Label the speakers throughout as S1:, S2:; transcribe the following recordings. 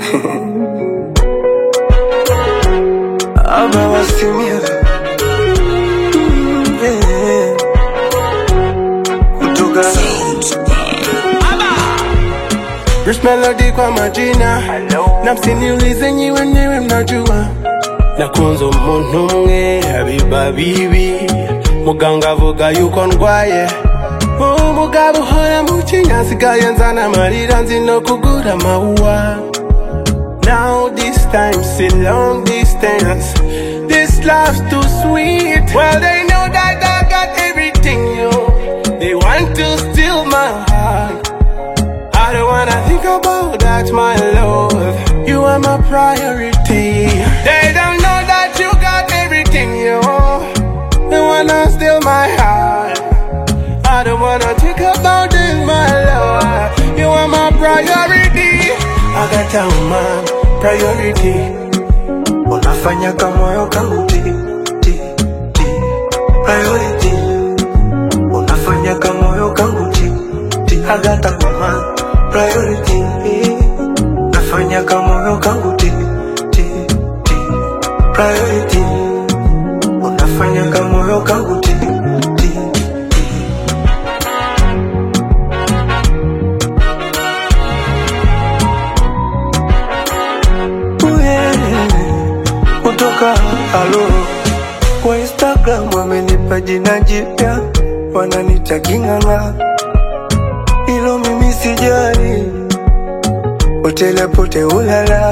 S1: Aba wasimia kutoka Rich Melody kwa majina. Na msiniulize nyi wenyewe mnajua. Nakunze umuntu umwe habiba bibi. Muganga avuga yuko ndwaye. Umugabo uhora mu kinya sigaye nzana amarira nzi no kugura amawuwa. Now this time c'est long distance. This love's too sweet. Well they know that I got everything, yo. They want to steal my heart. I don't wanna think about that, my love. You are my priority. They don't know that you got everything, yo. They wanna steal my heart. I don't wanna think about this, my love. You are my priority. I got my priority. Unafanya kama moyo kangu ti. Priority. Unafanya kama moyo kangu ti. I got my priority. Unafanya kama moyo kangu ti. Priority. Unafanya kama moyo kangu ti. Halo, kwa Instagram wamenipa jina jipya, wananita King'ang'a. Ilo mimi sijali, potele pote ulala.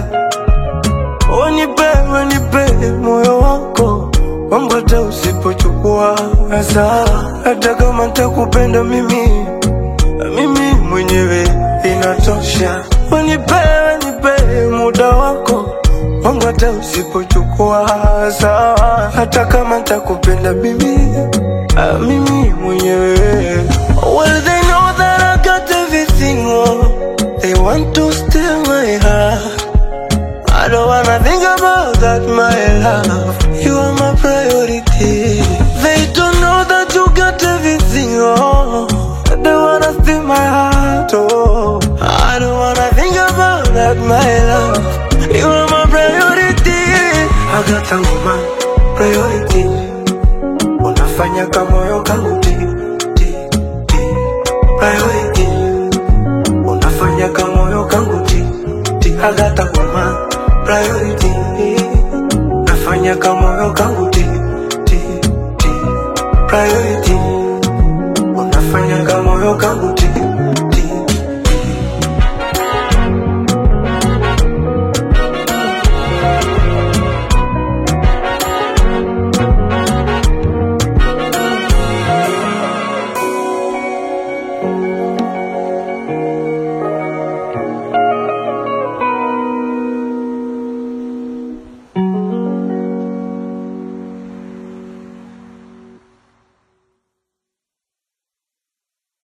S1: Wanipe moyo wako, wangu hata usipochukua hasa. Hata kama nitakupenda mimi mwenyewe inatosha. Wanipe muda wako, wangu hata usipochukua sawa. Hata kama nitakupenda mimi mwenyewe. Well they know that I got everything, oh. They want to steal my heart. I don't wanna think about that, my love. You are my priority. They don't know that you got everything, oh. They wanna steal my heart, oh. I don't wanna think about that, my love. You are my priority. I got my priority. Unafanya kama moyo kangu ti. Priority. Unafanya kama moyo kangu ti. I got my priority. Unafanya kama moyo kangu ti. Priority. Unafanya kama moyo kangu ti.